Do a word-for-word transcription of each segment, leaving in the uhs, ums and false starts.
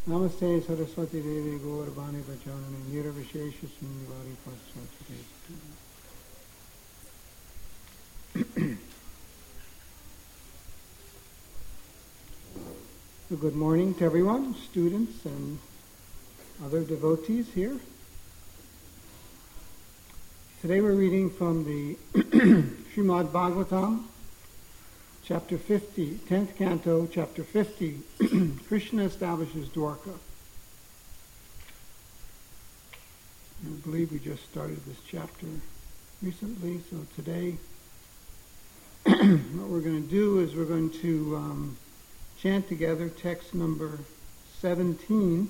Namaste Saraswati Devi Gaurvani Vachanani Nirvishesha Sunivari Paswati. Good morning to everyone, students and other devotees here. Today we're reading from the Srimad Bhagavatam, chapter fifty, tenth canto, chapter fifty, Krishna establishes Dwarka. I believe we just started this chapter recently, so today what we're going to do is we're going to um, chant together text number seventeen,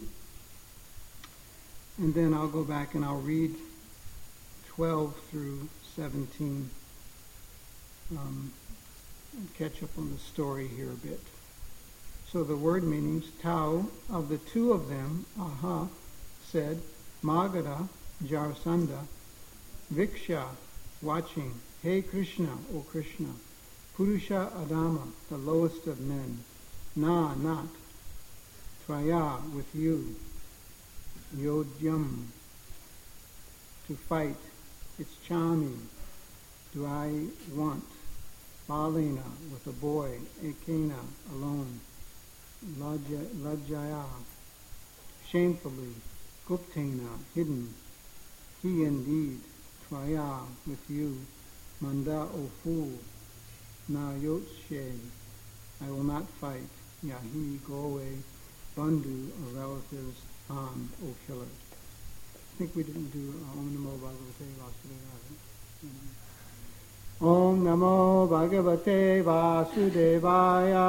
and then I'll go back and I'll read twelve through seventeen um, and catch up on the story here a bit. So the word meanings, Tau, of the two of them, Aha, said, Magadha, Jarasandha, Viksha, watching, Hey Krishna, O Krishna, Purusha Adama, the lowest of men, Na, not, Tvaya, with you, Yodyam, to fight, it's Chami, do I want, Balina, with a boy, Ekena, alone, Lajjaya, shamefully, Guptena, hidden, he indeed, Tvaya, with you, Manda, O fool, Na Yotshe, I will not fight, Yahi, go away, Bandhu, or relatives, Am, O killer. I think we didn't do uh, Om Namo Bhagavate Vasudevaya. Om Namo Bhagavate Vasudevaya.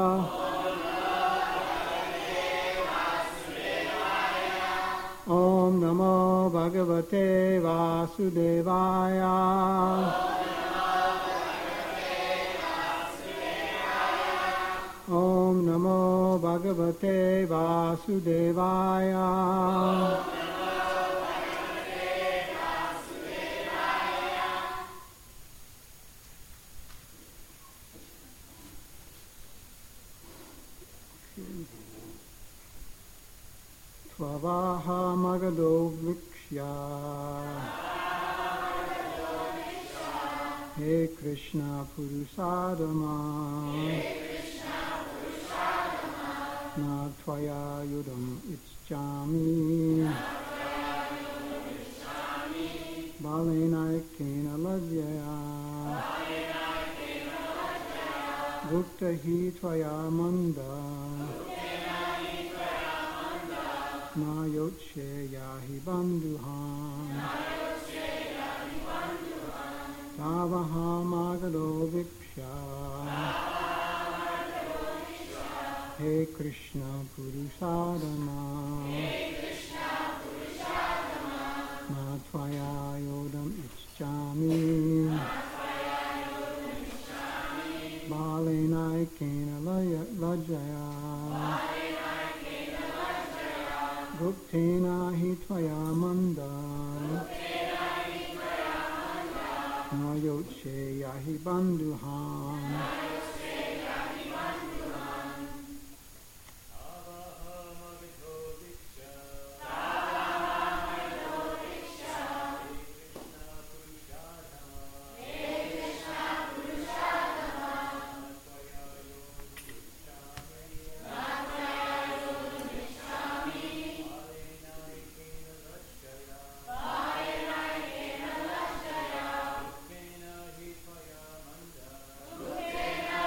Om Namo Bhagavate Vasudevaya. Om Namo Bhagavate Vasudevaya. Tvavaha Magado Vikshya. He Krishna Purusadama. Na Tvaya Yudam Ichchami. Balena Ekena Lajjaya. Gupta Hi Tvaya Manda. Na Yotshe Yahi Bandhuhan. Tavaha Magado Viksha. He Krishna Purusadama. Na Tvaya Yodam Ichchami. Balena Ekena Lajjaya. Guptena Hi Tvaya Manda. Na Yotshe Yahi Bandhuhan. Guptena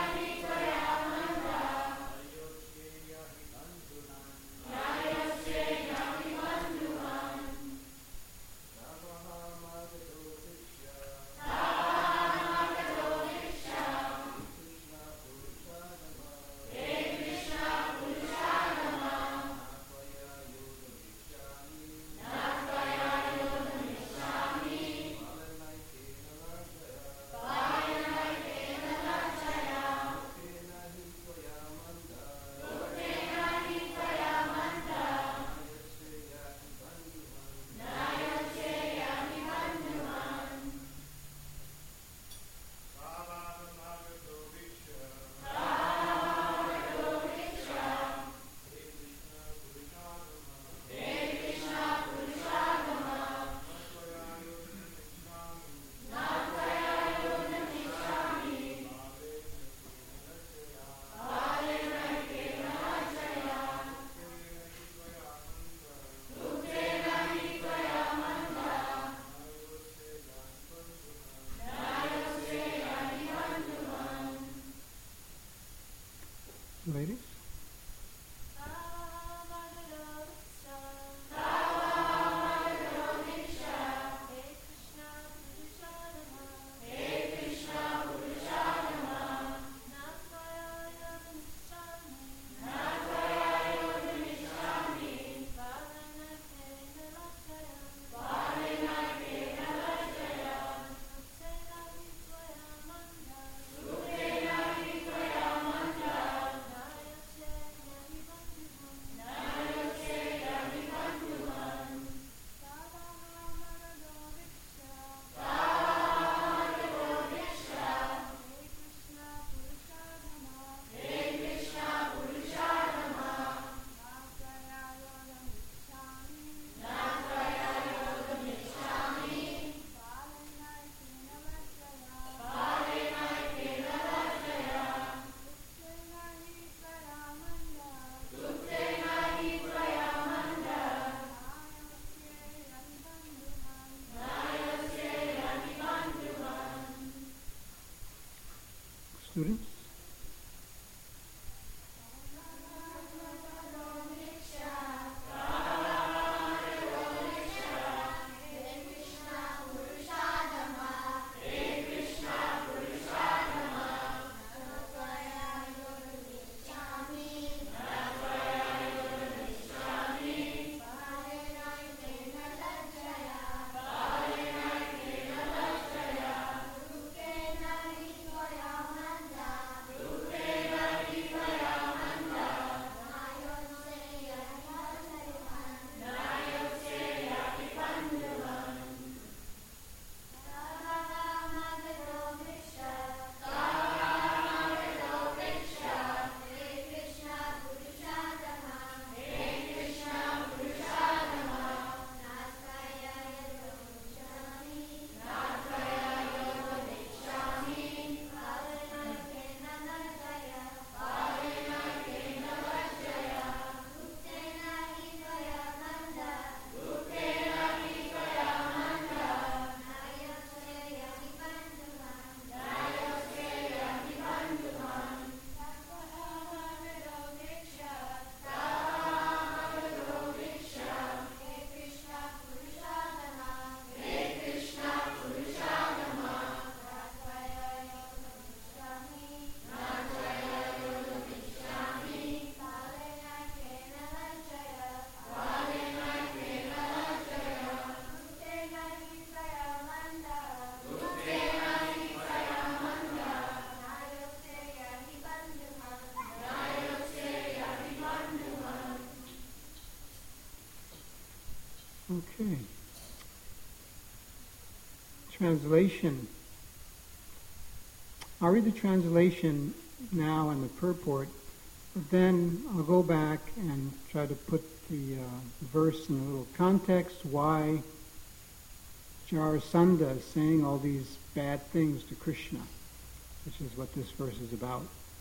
Okay. Translation. I'll read the translation now and the purport, but then I'll go back and try to put the uh, verse in a little context, why Jarasandha is saying all these bad things to Krishna, which is what this verse is about.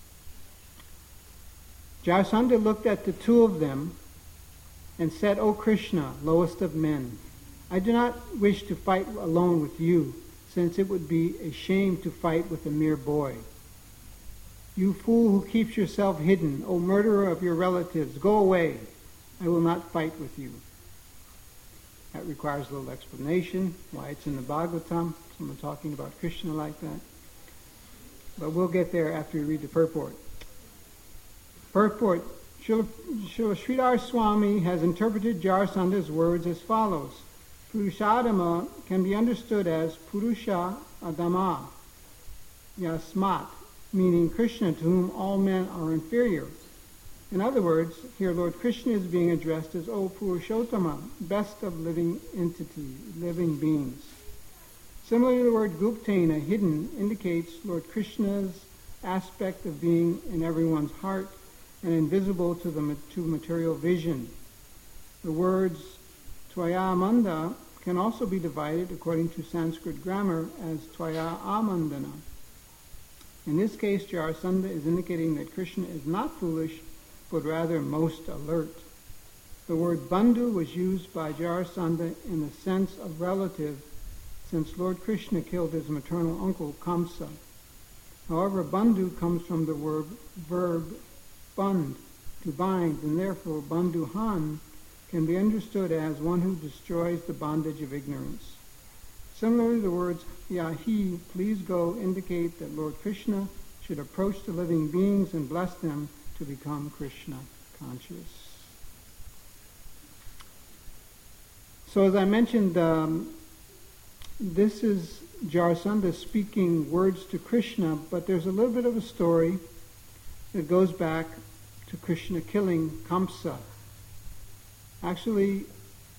Jarasandha looked at the two of them and said, "O Krishna, lowest of men, I do not wish to fight alone with you, since it would be a shame to fight with a mere boy. You fool who keeps yourself hidden, O murderer of your relatives, go away. I will not fight with you." That requires a little explanation, why it's in the Bhagavatam, someone talking about Krishna like that. But we'll get there after we read the purport. Purport. Srila Sridhar Swami has interpreted Jarasandha's words as follows. Purushadama can be understood as Purusha Adama, Yasmat, meaning Krishna to whom all men are inferior. In other words, here Lord Krishna is being addressed as O Purushottama, best of living entity, living beings. Similarly, the word Guptena, hidden, indicates Lord Krishna's aspect of being in everyone's heart and invisible to the to material vision. The words Tvaya Amanda can also be divided, according to Sanskrit grammar, as Tvaya Amandana. In this case, Jarasandha is indicating that Krishna is not foolish, but rather most alert. The word Bandhu was used by Jarasandha in the sense of relative, since Lord Krishna killed his maternal uncle Kamsa. However, Bandhu comes from the word verb band, to bind, and therefore Bandhuhan can be understood as one who destroys the bondage of ignorance. Similarly, the words Yahi, please go, indicate that Lord Krishna should approach the living beings and bless them to become Krishna conscious. So as I mentioned, um, this is Jarasandha speaking words to Krishna, but there's a little bit of a story that goes back to Krishna killing Kamsa. Actually,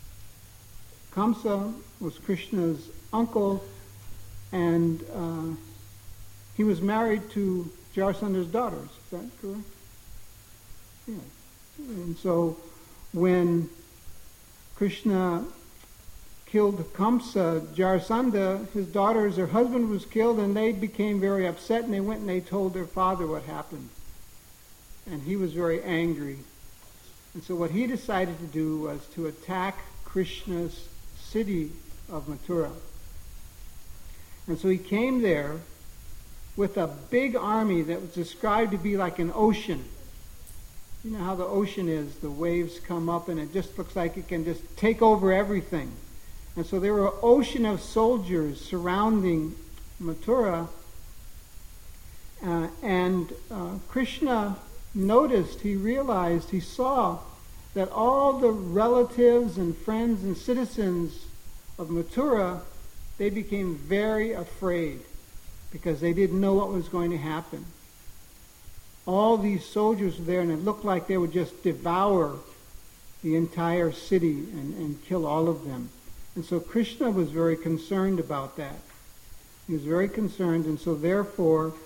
Kamsa was Krishna's uncle, and uh, he was married to Jarasandha's daughters. Is that correct? Yeah. And so when Krishna killed Kamsa, Jarasandha, his daughters, their husband was killed, and they became very upset, and they went and they told their father what happened. And he was very angry. And so what he decided to do was to attack Krishna's city of Mathura. And so he came there with a big army that was described to be like an ocean. You know how the ocean is, the waves come up and it just looks like it can just take over everything. And so there were an ocean of soldiers surrounding Mathura, uh, and uh, Krishna noticed, he realized, he saw that all the relatives and friends and citizens of Mathura, they became very afraid because they didn't know what was going to happen. All these soldiers were there, and it looked like they would just devour the entire city and, and kill all of them. And so Krishna was very concerned about that. He was very concerned, and so therefore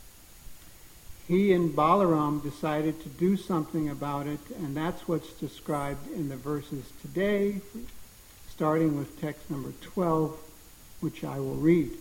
he and Balaram decided to do something about it, and that's what's described in the verses today, starting with text number twelve, which I will read.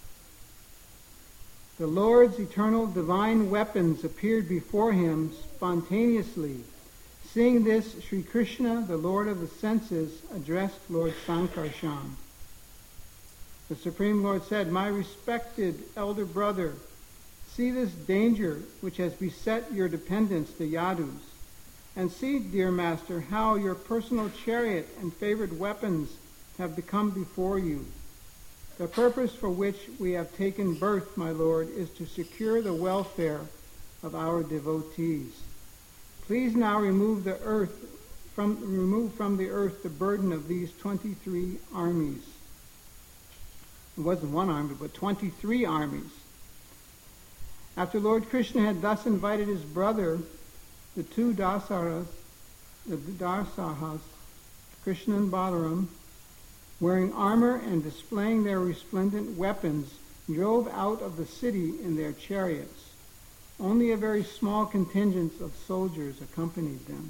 The Lord's eternal divine weapons appeared before him spontaneously. Seeing this, Sri Krishna, the Lord of the senses, addressed Lord Sankarshan. The Supreme Lord said, "My respected elder brother, see this danger which has beset your dependents, the Yadus. And see, dear master, how your personal chariot and favored weapons have become before you. The purpose for which we have taken birth, my Lord, is to secure the welfare of our devotees. Please now remove the earth from remove from the earth the burden of these twenty-three armies." It wasn't one army, but twenty-three armies. After Lord Krishna had thus invited his brother, the two Dasaras, the Darsahas, to Krishna and Balaram, wearing armor and displaying their resplendent weapons, drove out of the city in their chariots. Only a very small contingent of soldiers accompanied them.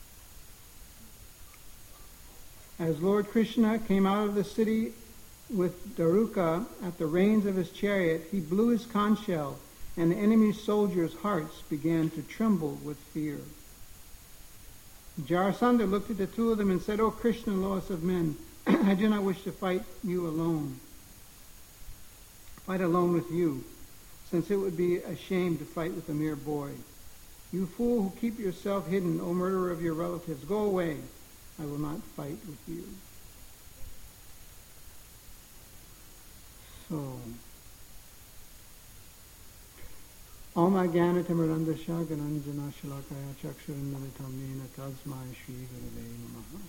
As Lord Krishna came out of the city with Daruka at the reins of his chariot, he blew his conch shell, and the enemy soldiers' hearts began to tremble with fear. Jarasandha looked at the two of them and said, "O Krishna, lowest of men, I do not wish to fight you alone. Fight alone with you, since it would be a shame to fight with a mere boy. You fool who keep yourself hidden, O murderer of your relatives, go away. I will not fight with you." So, Om Ajnanatimirandasya Gananjana Shalakaya Chakshurannalitamnena Tasmai Shri Gurave Namaha.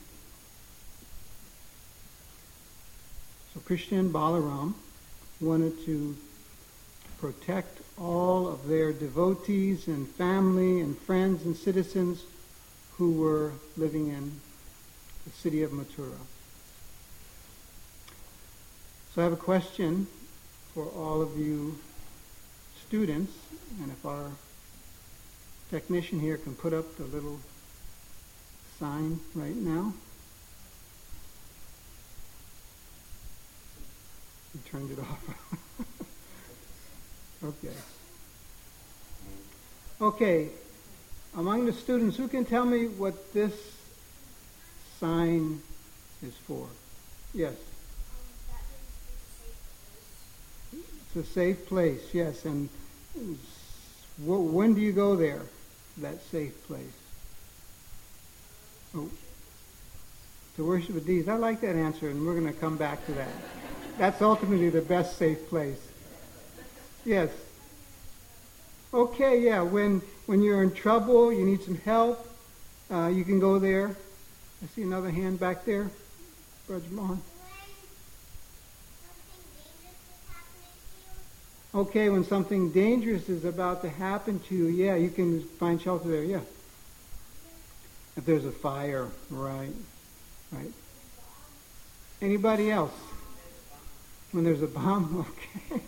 So Krishna and Balaram wanted to protect all of their devotees and family and friends and citizens who were living in the city of Mathura. So I have a question for all of you students, and if our technician here can put up the little sign right now. He turned it off. Okay. Okay. Among the students, who can tell me what this sign is for? Yes. It's a safe place, yes. And when do you go there, that safe place? Oh, to worship with these. I like that answer, and we're going to come back to that. That's ultimately the best safe place. Yes. Okay, yeah. When when you're in trouble, you need some help, uh, you can go there. I see another hand back there. Brother Mohan. Okay, when something dangerous is about to happen to you, yeah, you can find shelter there, yeah. If there's a fire, right, right. Anybody else? When there's a bomb, okay.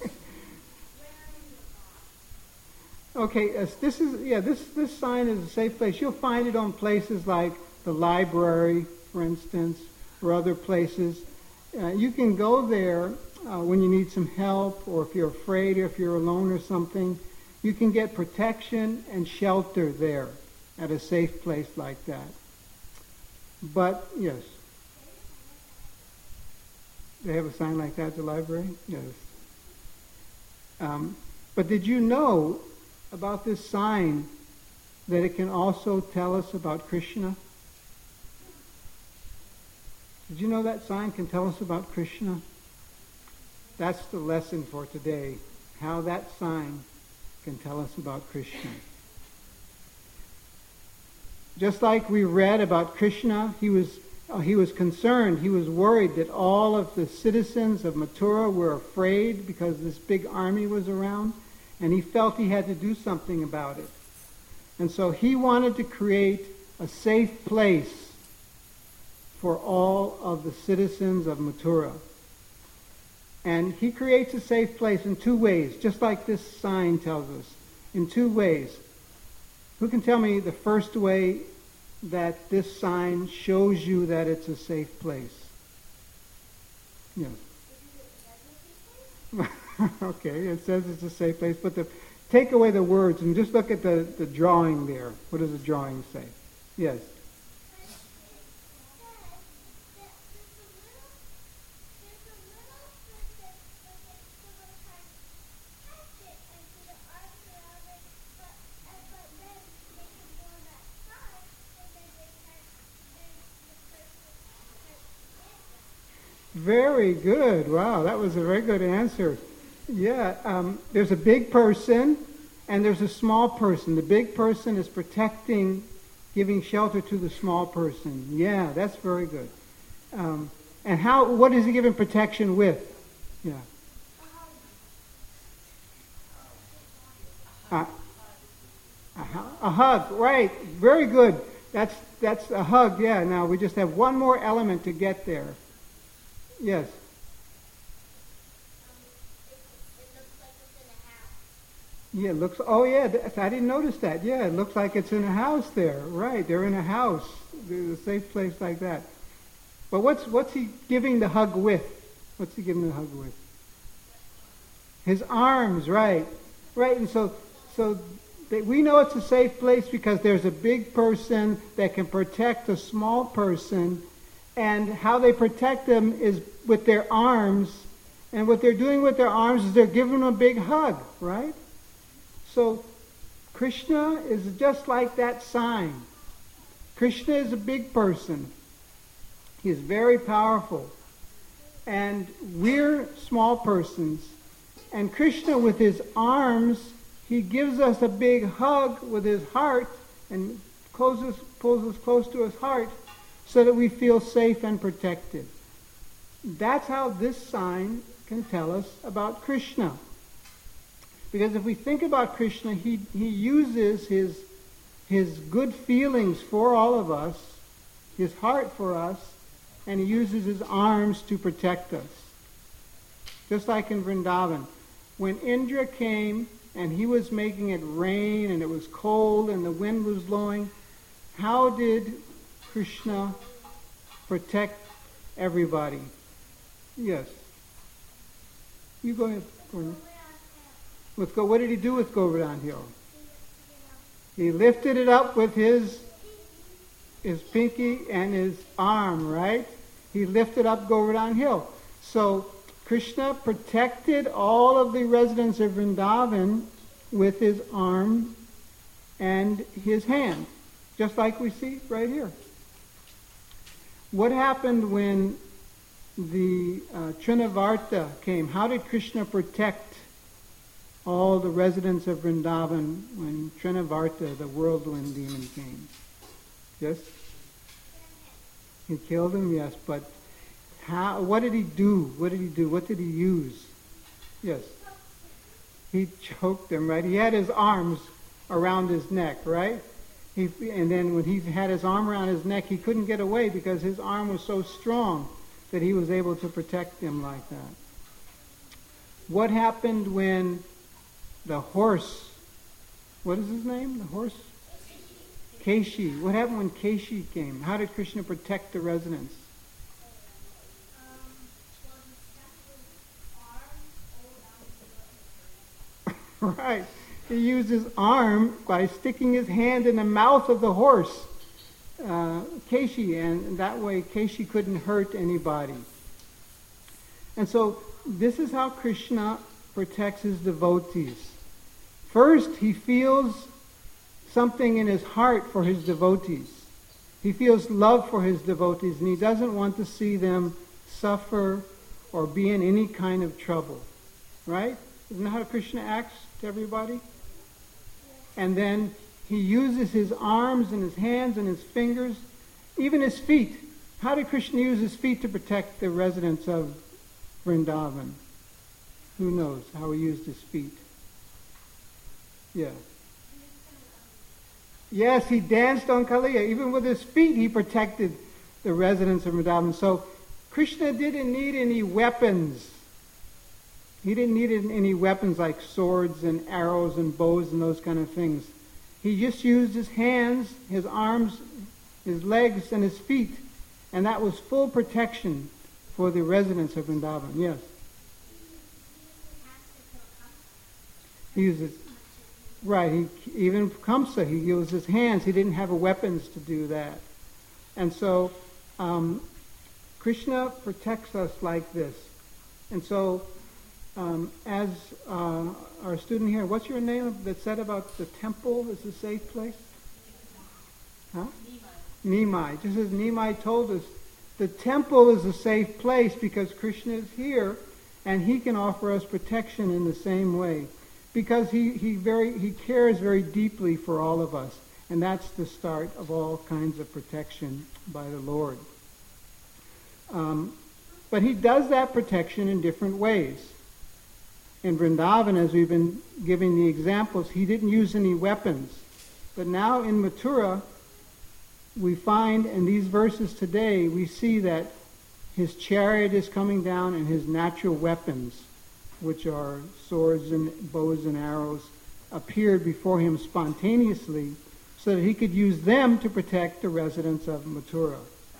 Okay, uh, this is, yeah, this, this sign is a safe place. You'll find it on places like the library, for instance, or other places. Uh, you can go there Uh, when you need some help, or if you're afraid, or if you're alone or something. You can get protection and shelter there at a safe place like that. But, yes. They have a sign like that at the library? Yes. Um, but did you know about this sign that it can also tell us about Krishna? Did you know that sign can tell us about Krishna? That's the lesson for today, how that sign can tell us about Krishna. Just like we read about Krishna, he was, uh, he was concerned, he was worried that all of the citizens of Mathura were afraid because this big army was around, and he felt he had to do something about it. And so he wanted to create a safe place for all of the citizens of Mathura. And he creates a safe place in two ways, just like this sign tells us, in two ways. Who can tell me the first way that this sign shows you that it's a safe place? Yes. Okay, it says it's a safe place, but the, take away the words and just look at the, the drawing there. What does the drawing say? Yes. Very good. Wow, that was a very good answer. Yeah, um, there's a big person and there's a small person. The big person is protecting, giving shelter to the small person. Yeah, that's very good. Um, and how? What is he giving protection with? Yeah. Uh, a, a hug, right. Very good. That's that's a hug, yeah. Now we just have one more element to get there. Yes. Yeah, it looks. Oh, yeah. th- I didn't notice that. Yeah, it looks like it's in a house there. Right, they're in a house. There's a safe place like that. But what's what's he giving the hug with? What's he giving the hug with? His arms, right, right. And so, so they, we know it's a safe place because there's a big person that can protect a small person, and how they protect them is with their arms. And what they're doing with their arms is they're giving them a big hug, right? So Krishna is just like that sign. Krishna is a big person. He is very powerful. And we're small persons. And Krishna, with his arms, he gives us a big hug with his heart and closes, pulls us close to his heart so that we feel safe and protected. That's how this sign can tell us about Krishna. Because if we think about Krishna, he, he uses his, his good feelings for all of us, his heart for us, and he uses his arms to protect us. Just like in Vrindavan. When Indra came and he was making it rain and it was cold and the wind was blowing, how did Krishna protect everybody? Yes. You go ahead. Gordon. Let's go. What did he do with Govardhan Hill? He lifted it up with his his pinky and his arm, right? He lifted up Govardhan Hill. So Krishna protected all of the residents of Vrindavan with his arm and his hand, just like we see right here. What happened when the uh, Trinavarta came? How did Krishna protect all the residents of Vrindavan when Trinavarta, the whirlwind demon, came? Yes? He killed him, yes, but how, what did he do? What did he do? What did he use? Yes. He choked him, right? He had his arms around his neck, right? He, and then when he had his arm around his neck, he couldn't get away because his arm was so strong that he was able to protect him like that. What happened when the horse, what is his name? The horse? Keshi. What happened when Keshi came? How did Krishna protect the residents? Right. He used his arm by sticking his hand in the mouth of the horse, uh, Keshi, and that way Keshi couldn't hurt anybody. And so this is how Krishna protects his devotees. First, he feels something in his heart for his devotees. He feels love for his devotees, and he doesn't want to see them suffer or be in any kind of trouble. Right? Isn't that how Krishna acts to everybody? And then he uses his arms and his hands and his fingers, even his feet. How did Krishna use his feet to protect the residents of Vrindavan? Who knows how he used his feet? Yeah. Yes, he danced on Kaliya. Even with his feet, he protected the residents of Vrindavan. So Krishna didn't need any weapons. He didn't need any weapons like swords and arrows and bows and those kind of things. He just used his hands, his arms, his legs, and his feet. And that was full protection for the residents of Vrindavan. Yes? He uses, right, he, even Kamsa, he used his hands. He didn't have weapons to do that. And so um, Krishna protects us like this. And so Um, as uh, our student here, what's your name that said about the temple is a safe place? Huh? Nimai. Nimai. Just as Nimai told us, the temple is a safe place because Krishna is here and he can offer us protection in the same way. Because he, he, very, he cares very deeply for all of us. And that's the start of all kinds of protection by the Lord. Um, but he does that protection in different ways. In Vrindavan, as we've been giving the examples, he didn't use any weapons. But now in Mathura, we find in these verses today, we see that his chariot is coming down and his natural weapons, which are swords and bows and arrows, appeared before him spontaneously so that he could use them to protect the residents of Mathura.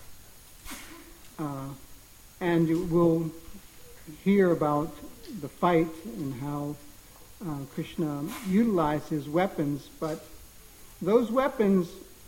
Uh, and we'll hear about the fight and how uh, Krishna utilized his weapons, but those weapons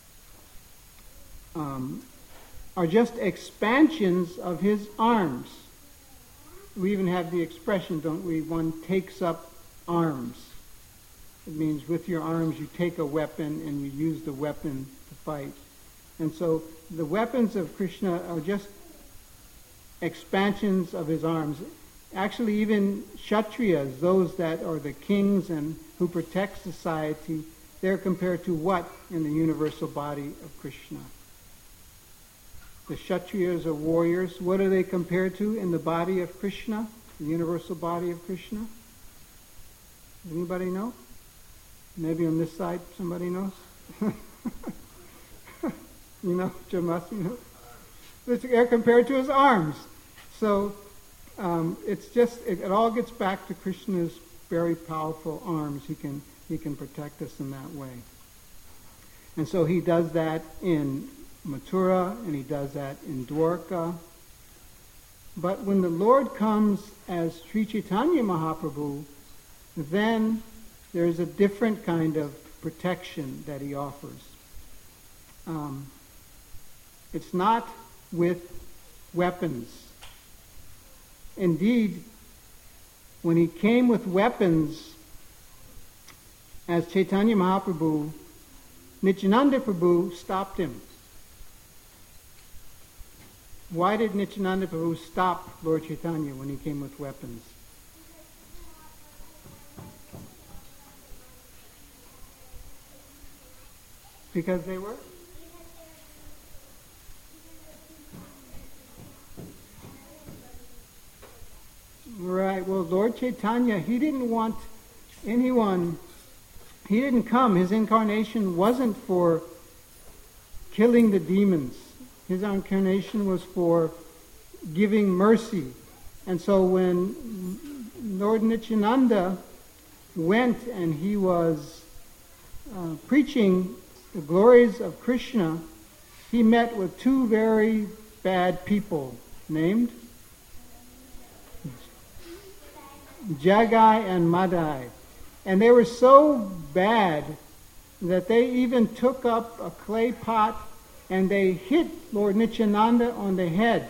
um, are just expansions of his arms. We even have the expression, don't we? One takes up arms. It means with your arms you take a weapon and you use the weapon to fight. And so the weapons of Krishna are just expansions of his arms. Actually, even Kshatriyas, those that are the kings and who protect society, they're compared to what in the universal body of Krishna? The Kshatriyas are warriors. What are they compared to in the body of Krishna, the universal body of Krishna? Anybody know? Maybe on this side somebody knows? You know, Jamasi knows? They're compared to his arms. So um, it's just, it, it all gets back to Krishna's very powerful arms. He can, he can protect us in that way. And so he does that in Mathura, and he does that in Dwarka. But when the Lord comes as Sri Chaitanya Mahaprabhu, then there's a different kind of protection that he offers. Um, it's not with weapons. Indeed, when he came with weapons as Chaitanya Mahaprabhu, Nityananda Prabhu stopped him. Why did Nityananda Prabhu stop Lord Chaitanya when he came with weapons? Because they were? Right, well, Lord Chaitanya, he didn't want anyone, he didn't come, his incarnation wasn't for killing the demons. His incarnation was for giving mercy. And so when Lord Nityananda went and he was uh, preaching the glories of Krishna, he met with two very bad people named Jagai and Madai. And they were so bad that they even took up a clay pot and they hit Lord Nityananda on the head.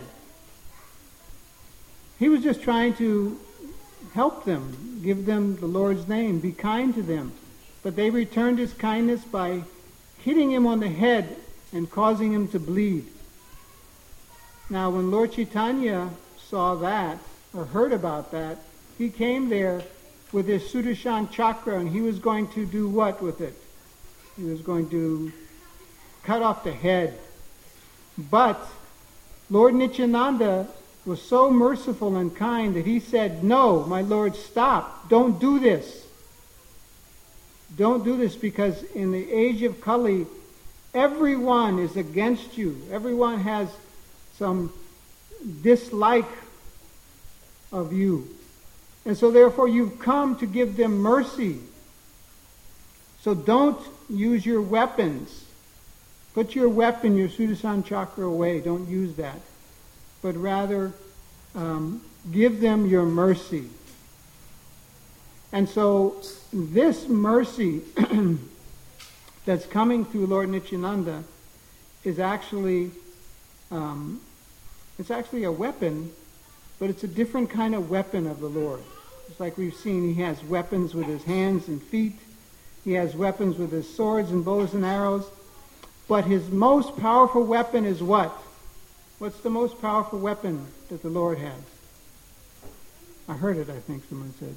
He was just trying to help them, give them the Lord's name, be kind to them. But they returned his kindness by hitting him on the head and causing him to bleed. Now, when Lord Chaitanya saw that, or heard about that, he came there with his Sudarshan chakra, and he was going to do what with it? He was going to cut off the head. But Lord Nityananda was so merciful and kind that he said, "No, my Lord, stop. Don't do this. Don't do this, because in the age of Kali, everyone is against you. Everyone has some dislike of you. And so therefore you've come to give them mercy. So don't use your weapons. Put your weapon, your Sudarshan chakra, away. Don't use that. But rather um, give them your mercy." And so this mercy that's coming through Lord Nityananda is actually um, it's actually a weapon, but it's a different kind of weapon of the Lord. It's like we've seen, he has weapons with his hands and feet. He has weapons with his swords and bows and arrows. But his most powerful weapon is what? What's the most powerful weapon that the Lord has? I heard it, I think someone said.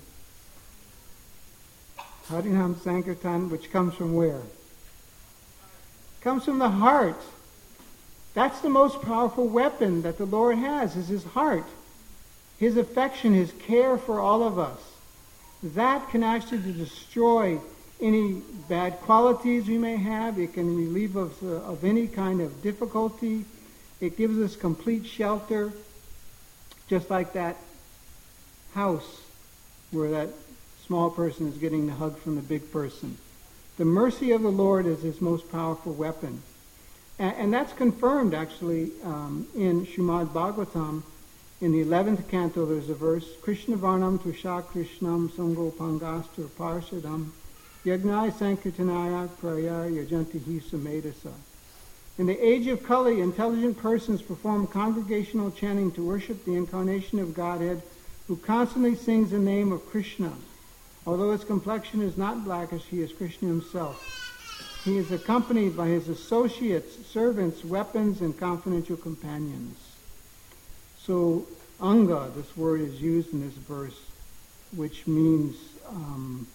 Harinam Sankirtan, which comes from where? Comes from the heart. That's the most powerful weapon that the Lord has, is his heart. His affection, his care for all of us. That can actually destroy any bad qualities we may have. It can relieve us uh, of any kind of difficulty. It gives us complete shelter, just like that house where that small person is getting the hug from the big person. The mercy of the Lord is his most powerful weapon. And, and that's confirmed, actually, um, in Srimad Bhagavatam. In the eleventh canto, there's a verse, Krishna Varnam Tusha Krishnam Sango Pangastur Parshadam Yagnai Sankirtanaya Praya Yajantihi Sumedasa. In the age of Kali, intelligent persons perform congregational chanting to worship the incarnation of Godhead, who constantly sings the name of Krishna. Although his complexion is not blackish, he is Krishna himself. He is accompanied by his associates, servants, weapons, and confidential companions. So, Anga, this word is used in this verse, which means um,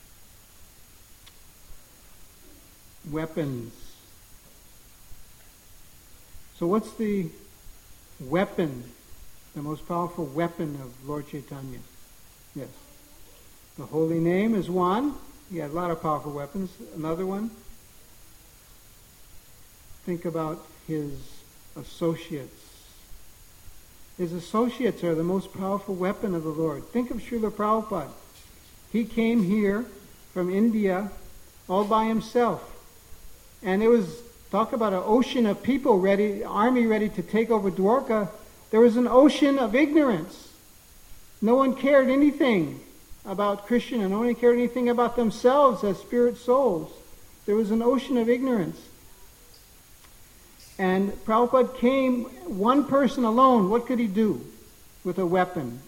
weapons. So what's the weapon, the most powerful weapon of Lord Chaitanya? Yes. The holy name is one. He had a lot of powerful weapons. Another one, think about his associates. His associates are the most powerful weapon of the Lord. Think of Srila Prabhupada. He came here from India all by himself. And it was, talk about an ocean of people ready, army ready to take over Dwarka. There was an ocean of ignorance. No one cared anything about Krishna, and no one cared anything about themselves as spirit souls. There was an ocean of ignorance. And Prabhupada came, one person alone, what could he do with a weapon?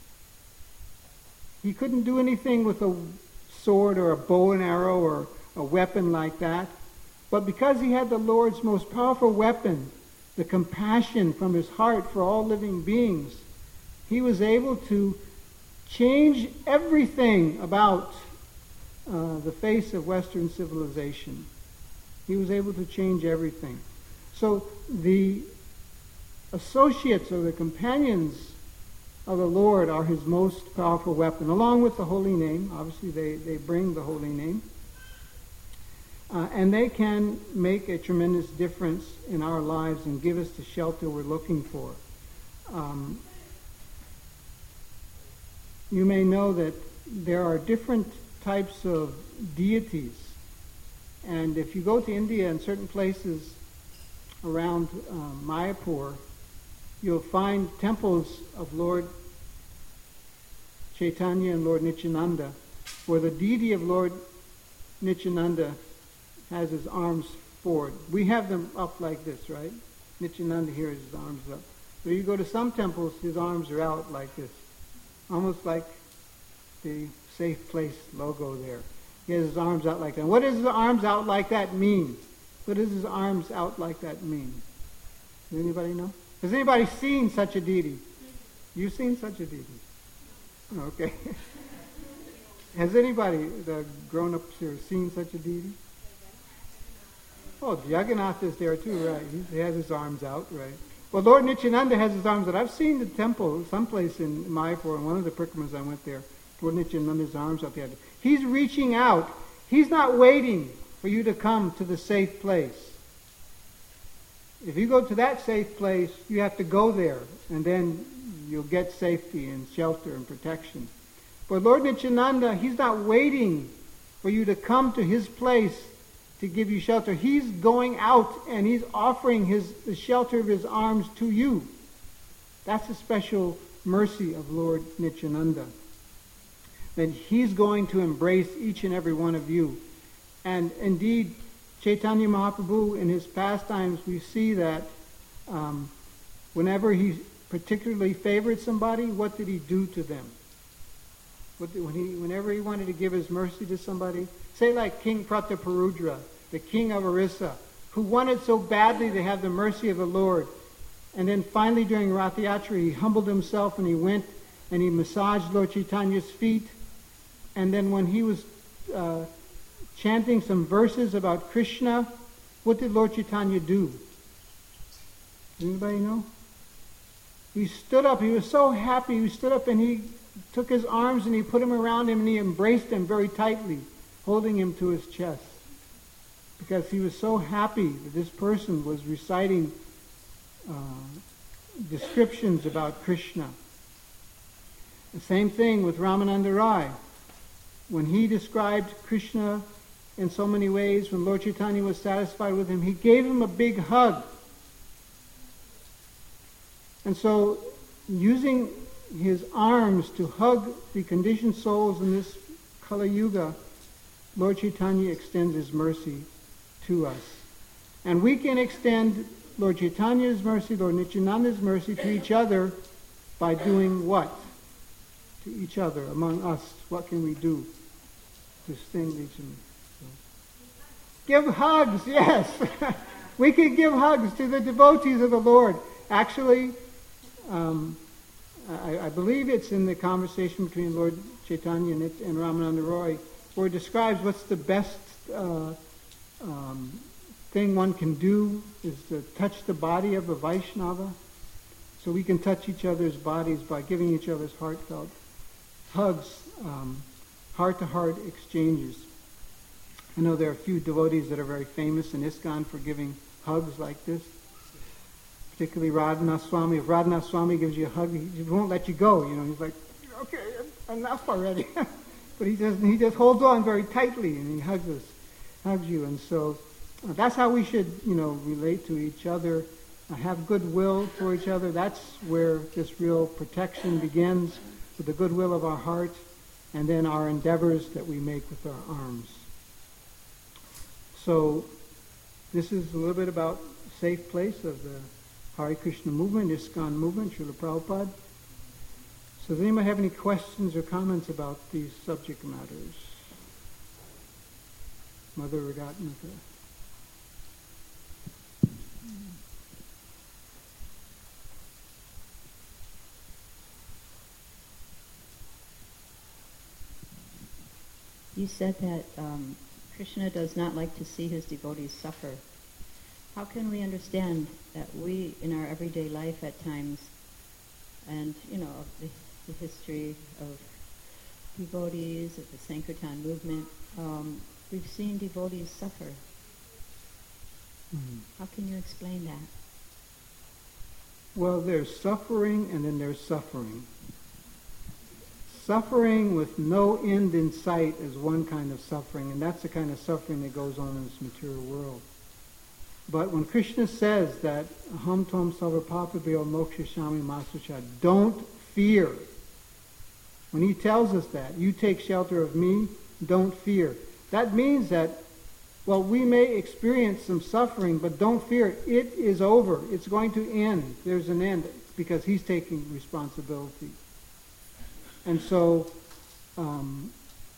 He couldn't do anything with a sword or a bow and arrow or a weapon like that. But because he had the Lord's most powerful weapon, the compassion from his heart for all living beings, he was able to change everything about uh, the face of Western civilization. He was able to change everything. So the associates or the companions of the Lord are his most powerful weapon, along with the holy name. Obviously, they, they bring the holy name. Uh, and they can make a tremendous difference in our lives and give us the shelter we're looking for. Um, you may know that there are different types of deities. And if you go to India and certain places around um, Mayapur, you'll find temples of Lord Chaitanya and Lord Nityananda, where the deity of Lord Nityananda has his arms forward. We have them up like this, right? Nityananda here has his arms up. But you go to some temples, his arms are out like this, almost like the Safe Place logo there. He has his arms out like that. What does his arms out like that mean? What does his arms out like that mean? Does anybody know? Has anybody seen such a deity? You've seen such a deity? Okay. Has anybody, the grown-ups here, seen such a deity? Oh, Jagannath is there too, right? He has his arms out, right? Well, Lord Nityananda has his arms out. I've seen the temple someplace in Mayapur, in one of the parikramas I went there. Lord Nityananda's arms out there. He's reaching out. He's not waiting for you to come to the safe place. If you go to that safe place, you have to go there, and then you'll get safety and shelter and protection. But Lord Nityananda, he's not waiting for you to come to his place to give you shelter. He's going out and he's offering his the shelter of his arms to you. That's a special mercy of Lord Nityananda. That he's going to embrace each and every one of you. And indeed, Chaitanya Mahaprabhu, in his pastimes, we see that um, whenever he particularly favored somebody, what did he do to them? What did, when he, whenever he wanted to give his mercy to somebody, say like King Prataparudra, the king of Orissa, who wanted so badly to have the mercy of the Lord. And then finally during Rath Yatra, he humbled himself and he went and he massaged Lord Chaitanya's feet. And then when he was uh, chanting some verses about Krishna, what did Lord Chaitanya do? Does anybody know? He stood up. He was so happy. He stood up and he took his arms and he put them around him and he embraced him very tightly, holding him to his chest, because he was so happy that this person was reciting uh, descriptions about Krishna. The same thing with Ramananda Rai. When he described Krishna in so many ways, when Lord Chaitanya was satisfied with him, he gave him a big hug. And so, using his arms to hug the conditioned souls in this Kali Yuga, Lord Chaitanya extends his mercy to us. And we can extend Lord Chaitanya's mercy, Lord Nityananda's mercy to each other by doing what? To each other, among us. What can we do to distinguish them? Give hugs, yes. We can give hugs to the devotees of the Lord. Actually, um, I, I believe it's in the conversation between Lord Chaitanya and, it, and Ramananda Roy, where it describes what's the best uh, um, thing one can do is to touch the body of a Vaishnava. So we can touch each other's bodies by giving each other's heartfelt hugs, um, heart-to-heart exchanges. I know there are a few devotees that are very famous in ISKCON for giving hugs like this, particularly Radhanath Swami. If Radhanath Swami gives you a hug, he won't let you go. You know, he's like, okay, enough already. But he just he just holds on very tightly and he hugs us, hugs you. And so uh, that's how we should, you know, relate to each other, uh, have goodwill for each other. That's where this real protection begins, with the goodwill of our heart, and then our endeavors that we make with our arms. So this is a little bit about the safe place of the Hare Krishna movement, ISKCON movement, Srila Prabhupada. So does anybody have any questions or comments about these subject matters? Mother Ragatnaka. You said that um, Krishna does not like to see his devotees suffer. How can we understand that we, in our everyday life at times, and, you know, of the, the history of devotees, of the Sankirtan movement, um, we've seen devotees suffer. Mm-hmm. How can you explain that? Well, there's suffering and then there's suffering. Suffering with no end in sight is one kind of suffering, and that's the kind of suffering that goes on in this material world. But when Krishna says that Aham Tom Sarva Papabhyo Mokshashami Masucha, don't fear. When he tells us that, you take shelter of me, don't fear. That means that, well, we may experience some suffering, but don't fear. It is over. It's going to end. There's an end, because he's taking responsibility. And so, um,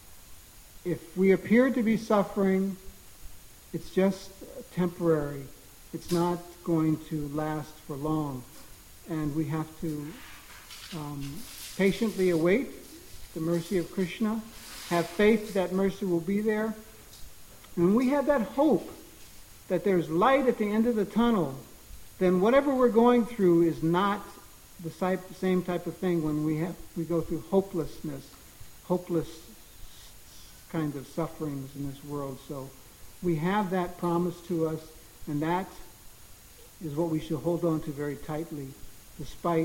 if we appear to be suffering, it's just temporary. It's not going to last for long. And we have to um, patiently await the mercy of Krishna, have faith that mercy will be there. And when we have that hope that there's light at the end of the tunnel, then whatever we're going through is not the same type of thing when we have we go through hopelessness, hopeless kind of sufferings in this world. So we have that promise to us, and that is what we should hold on to very tightly, despite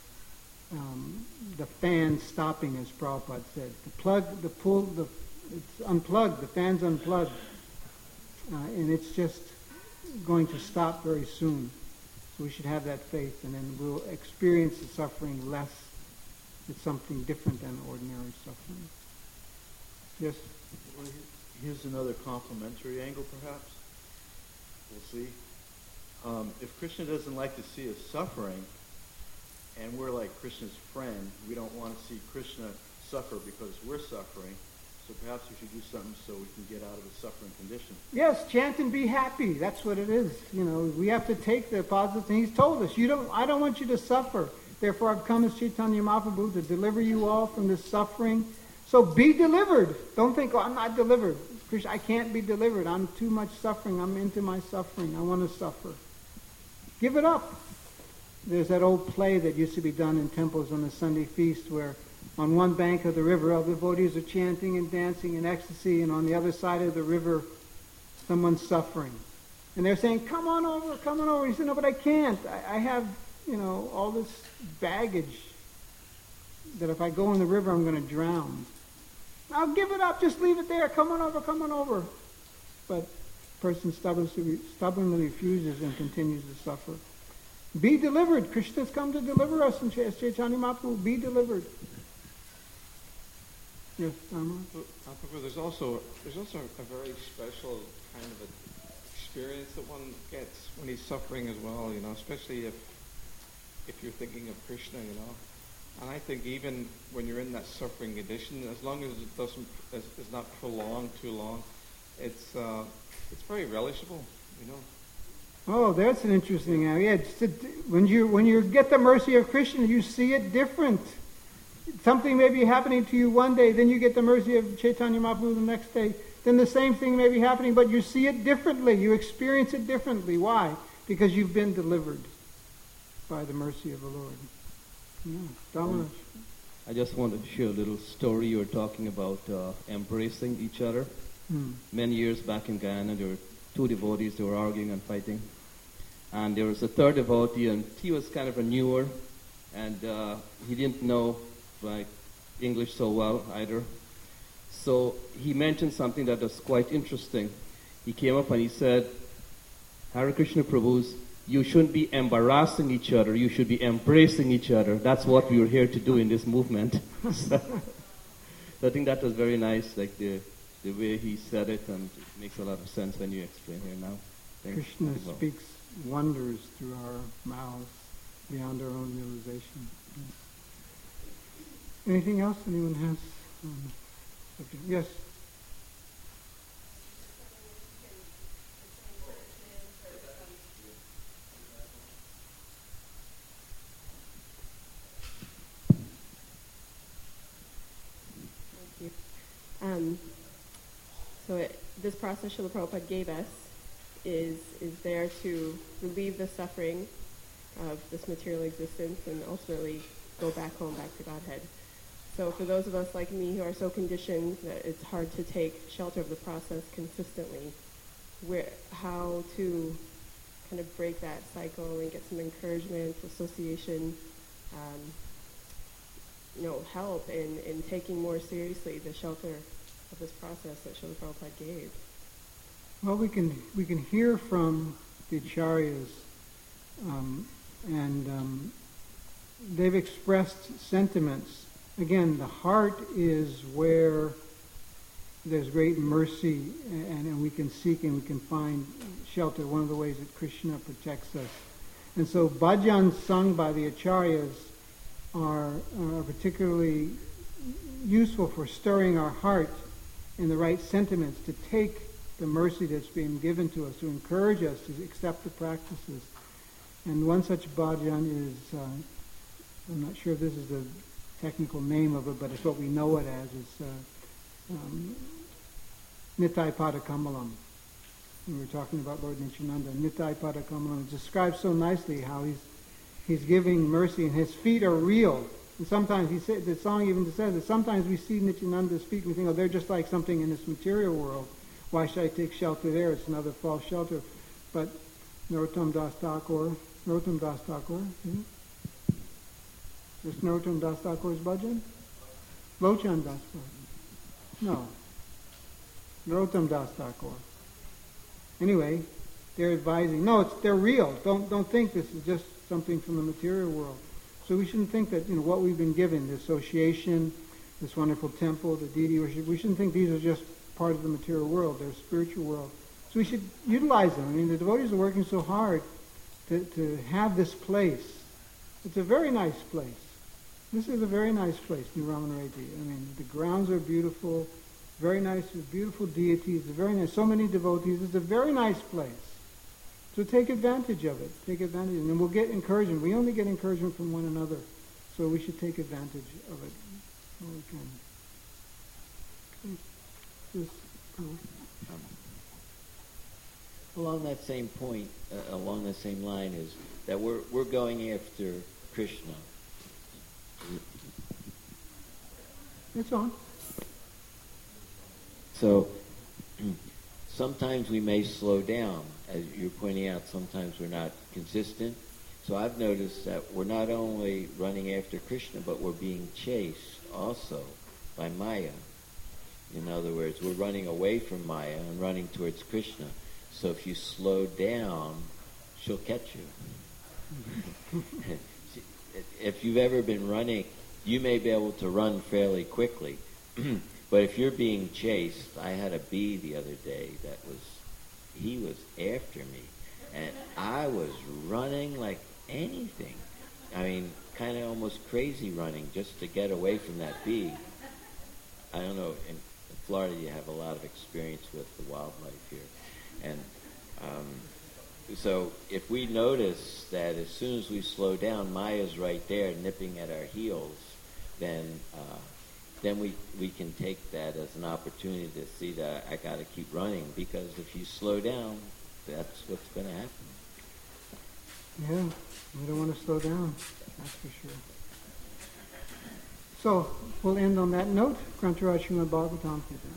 um, the fan stopping, as Prabhupada said. The plug, the pull, the it's unplugged. The fan's unplugged, uh, and it's just going to stop very soon. So we should have that faith, and then we'll experience the suffering less. It's something different than ordinary suffering. Yes? Well, here's another complementary angle, perhaps. We'll see. Um, if Krishna doesn't like to see us suffering, and we're like Krishna's friend, we don't want to see Krishna suffer because we're suffering, so perhaps we should do something so we can get out of a suffering condition. Yes, chant and be happy. That's what it is. You know, we have to take the positive thing. He's told us, you don't. I don't want you to suffer. Therefore, I've come as Chaitanya Mahaprabhu to deliver you all from this suffering. So be delivered. Don't think, oh, I'm not delivered. Krishna, I can't be delivered. I'm too much suffering. I'm into my suffering. I want to suffer. Give it up. There's that old play that used to be done in temples on the Sunday feast where On one bank of the river, other devotees are chanting and dancing in ecstasy, and on the other side of the river, someone's suffering. And they're saying, come on over, come on over. He said, no, but I can't. I, I have, you know, all this baggage that if I go in the river, I'm going to drown. I'll give it up. Just leave it there. Come on over, come on over. But the person stubbornly, stubbornly refuses and continues to suffer. Be delivered. Krishna's come to deliver us in Chaitanya Mahaprabhu. Be delivered. Yes, Dharma? Mahaprabhu, there's also there's also a very special kind of a experience that one gets when he's suffering as well. You know, especially if if you're thinking of Krishna. You know, and I think even when you're in that suffering condition, as long as it doesn't is, is not prolonged too long, it's uh, it's very relishable. You know. Oh, that's an interesting area. Yeah, when you when you get the mercy of Krishna, you see it different. Something may be happening to you one day, then you get the mercy of Chaitanya Mahaprabhu the next day. Then the same thing may be happening, but you see it differently. You experience it differently. Why? Because you've been delivered by the mercy of the Lord. Yeah. Dominic. I just wanted to share a little story. You were talking about uh, embracing each other. Hmm. Many years back in Guyana, there were two devotees. They were arguing and fighting. And there was a third devotee, and he was kind of a newer, and uh, he didn't know like English so well either. So he mentioned something that was quite interesting. He came up and he said, Hare Krishna Prabhus, you shouldn't be embarrassing each other, you should be embracing each other. That's what we are here to do in this movement. So I think that was very nice, like the the way he said it, and it makes a lot of sense when you explain here now. Thanks. Krishna Well. speaks wonders through our mouths beyond our own realization. Anything else anyone has? Um, okay. Yes. Thank you. Um, so it, this process Srila Prabhupada gave us is is there to relieve the suffering of this material existence and ultimately go back home, back to Godhead. So for those of us like me who are so conditioned that it's hard to take shelter of the process consistently, where how to kind of break that cycle and get some encouragement, association, um, you know, help in, in taking more seriously the shelter of this process that Srila Prabhupada gave. Well, we can we can hear from the acharyas, um, and um, they've expressed sentiments. Again, the heart is where there's great mercy, and, and we can seek and we can find shelter. One of the ways that Krishna protects us. And so bhajans sung by the acharyas are, are particularly useful for stirring our heart in the right sentiments, to take the mercy that's being given to us, to encourage us to accept the practices. And one such bhajan is, uh, I'm not sure if this is the technical name of it, but it's what we know it as. It's uh, um, Nitai Pada Kamalam. We were talking about Lord Nityananda. Nitai Pada Kamalam. It describes so nicely how he's he's giving mercy, and his feet are real. And sometimes he said, the song even says that sometimes we see Nityananda's feet and we think, oh, they're just like something in this material world. Why should I take shelter there? It's another false shelter. But Narottam Das Thakur, Narottam Das Thakur, hmm? Is Narottam Das Thakur's bhajan? Lochan Das bhajan. No. Narottam Das Thakur. Anyway, they're advising, no, it's they're real. Don't don't think this is just something from the material world. So we shouldn't think that, you know, what we've been given, the association, this wonderful temple, the deity worship, we shouldn't think these are just part of the material world. They're spiritual world. So we should utilize them. I mean, the devotees are working so hard to, to have this place. It's a very nice place. This is a very nice place, New Ramana Reddy. I mean, the grounds are beautiful, very nice, with beautiful deities, very nice, so many devotees. It's a very nice place. So take advantage of it. Take advantage, and then we'll get encouragement. We only get encouragement from one another, so we should take advantage of it when we can. Okay. Just, oh. Along that same point, uh, along that same line, is that we're we're going after Krishna. It's on. So sometimes we may slow down. As you're pointing out, sometimes we're not consistent. So I've noticed that we're not only running after Krishna, but we're being chased also by Maya. In other words, we're running away from Maya and running towards Krishna. So if you slow down, she'll catch you. If you've ever been running, you may be able to run fairly quickly. But if you're being chased, I had a bee the other day that was, he was after me. And I was running like anything. I mean, kind of almost crazy running just to get away from that bee. I don't know, in Florida you have a lot of experience with the wildlife here. And um, so if we notice that as soon as we slow down, Maya's right there nipping at our heels, then uh, then we, we can take that as an opportunity to see that I got to keep running, because if you slow down, that's what's going to happen. Yeah, we don't want to slow down, that's for sure. So, we'll end on that note. Grantaraj Srimad Bhagavatam.